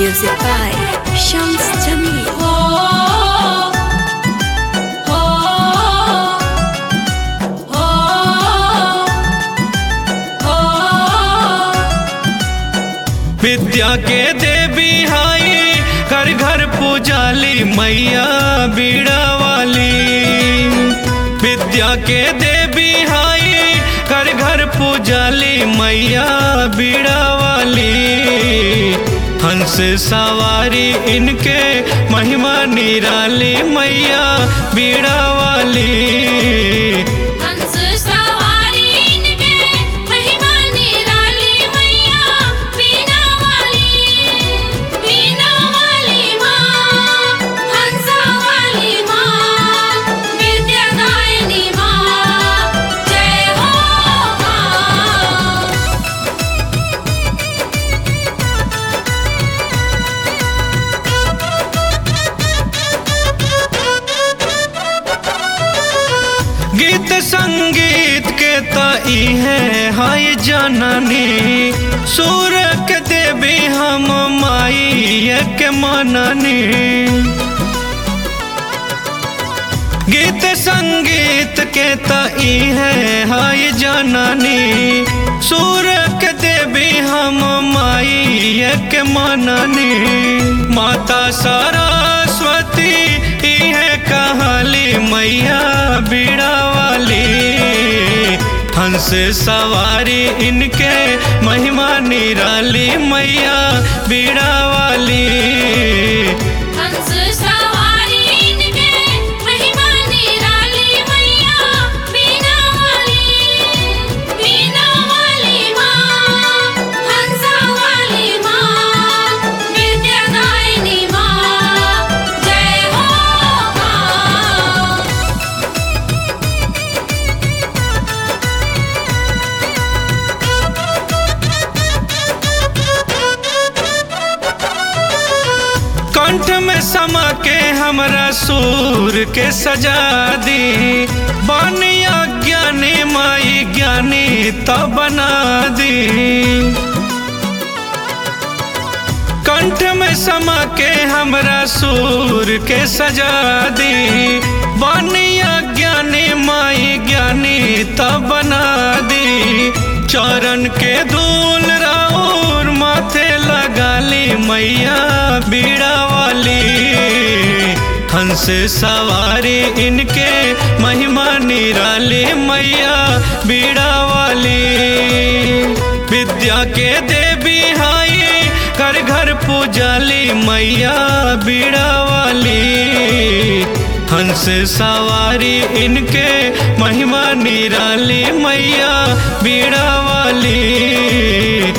Music by Shams Jamil. विद्या के देवी हाई घर घर पूजाली मैया बीड़ा वाली। विद्या के देवी हाई घर घर पूजाली मैया बीड़ा वाली। हंस सवारी इनके महिमा निराली मैया बीड़ा वाली। गीत संगीत के ताई है हाय जननी। सूर के देवी हम माई के मननी। गीत संगीत के ताई है हाय जननी। सूर के देवी हम माई के मननी। माता सरस्वती है कहाली मैया बीड़ा वाली। हंस सवारी इनके महिमा निराली मैया बीड़ा वाली। कंठ में समा के हमरा सूर के सजा दी। बानिया ज्ञानी माई ज्ञानी तब बना दी। कंठ में समा के हमरा सूर के सजा दी। बानिया ज्ञानी माई ज्ञानी तब बना दी। चरण के धूल राउर माथे लगाली मैया बीड़ा वाली। हंस सवारी इनके महिमा निराली मैया बीड़ा वाली। विद्या के देवी हाई घर घर पूजाली मैया बीड़ा वाली। हंस सवारी इनके महिमा निराली मैया बीड़ा वाली।